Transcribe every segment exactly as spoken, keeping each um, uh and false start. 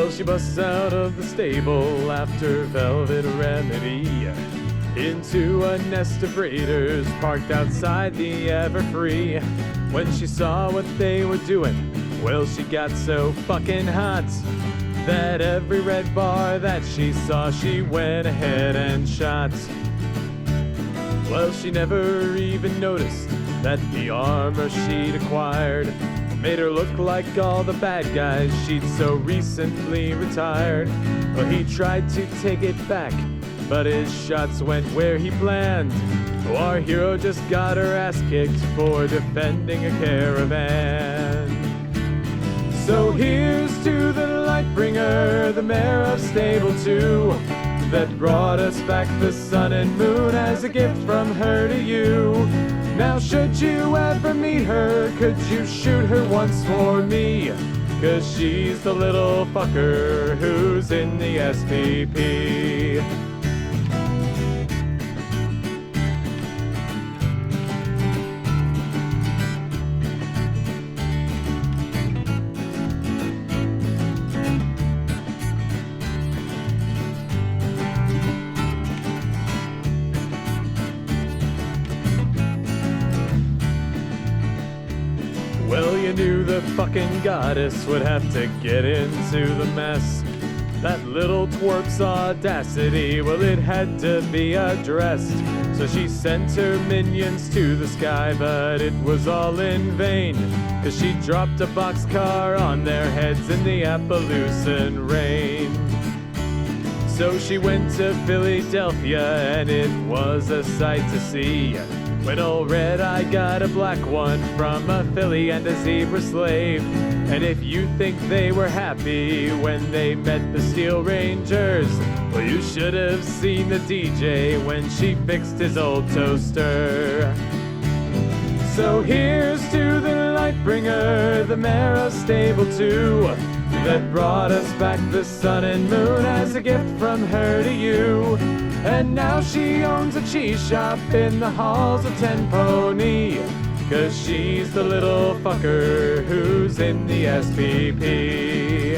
Well, she busts out of the stable after Velvet Remedy into a nest of raiders parked outside the Everfree. When she saw what they were doing, well, she got so fucking hot that every red bar that she saw, she went ahead and shot. Well, she never even noticed that the armor she'd acquired made her look like all the bad guys she'd so recently retired. Well, he tried to take it back, but his shots went where he planned. Oh, our hero just got her ass kicked for defending a caravan. So here's to the Lightbringer, the mayor of Stable two, that brought us back the sun and moon as a gift from her to you. Now should you ever meet her, could you shoot her once for me? 'Cause she's the little fucker who's in the S P P. Well, you knew the fucking goddess would have to get into the mess. That little twerp's audacity, well, it had to be addressed. So she sent her minions to the sky, but it was all in vain, 'cause she dropped a boxcar on their heads in the Appaloosan rain. So she went to Philadelphia, and it was a sight to see, when old Red Eye got a black one from a filly and a zebra slave. And if you think they were happy when they met the Steel Rangers, well, you should have seen the D J when she fixed his old toaster. So here's to the Lightbringer, the mayor of Stable two, that brought us back the sun and moon as a gift from her to you. And now she owns a cheese shop in the halls of Ten Pony, 'cause she's the little fucker who's in the S P P.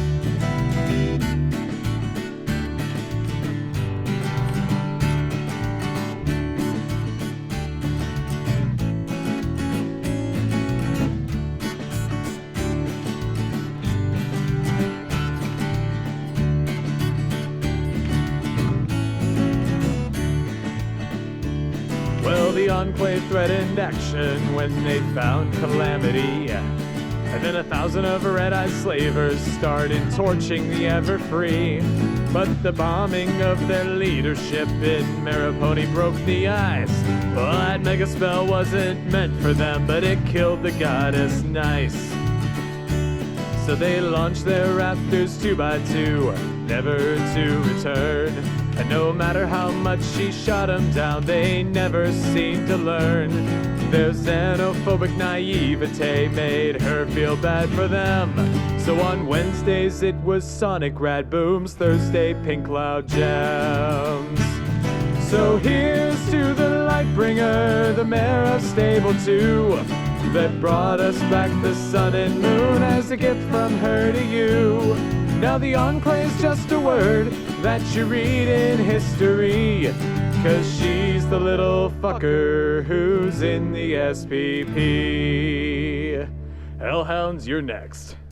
Well, the Enclave threatened action when they found Calamity, and then a thousand of Red Eye slavers started torching the Everfree. But the bombing of their leadership in Maripony broke the ice. Well, that mega spell wasn't meant for them, but it killed the goddess nice. So they launched their Raptors two by two, never to return. And no matter how much she shot them down, they never seemed to learn. Their xenophobic naivete made her feel bad for them. So on Wednesdays it was Sonic Rad Booms, Thursday Pink Cloud Jams. So here's to the Lightbringer, the mayor of Stable two, that brought us back the sun and moon as a gift from her to you. Now the Enclave's just a word that you read in history, 'cause she's the little fucker who's in the S P P. Hellhounds, you're next.